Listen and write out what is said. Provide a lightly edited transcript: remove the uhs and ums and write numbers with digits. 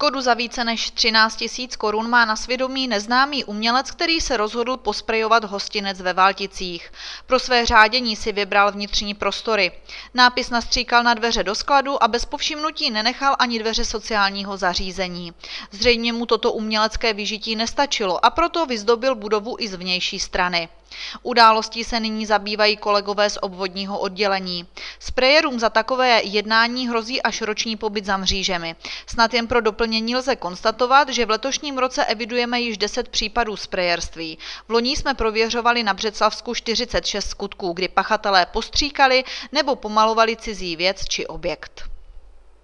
Škodu za více než 13 000 korun má na svědomí neznámý umělec, který se rozhodl posprejovat hostinec ve Valticích. Pro své řádění si vybral vnitřní prostory. Nápis nastříkal na dveře do skladu a bez povšimnutí nenechal ani dveře sociálního zařízení. Zřejmě mu toto umělecké vyžití nestačilo a proto vyzdobil budovu i z vnější strany. Událostí se nyní zabývají kolegové z obvodního oddělení. Sprayerům za takové jednání hrozí až roční pobyt za mřížemi. Snad jen pro doplnění lze konstatovat, že v letošním roce evidujeme již 10 případů sprayerství. V loni jsme prověřovali na Břeclavsku 46 skutků, kdy pachatelé postříkali nebo pomalovali cizí věc či objekt.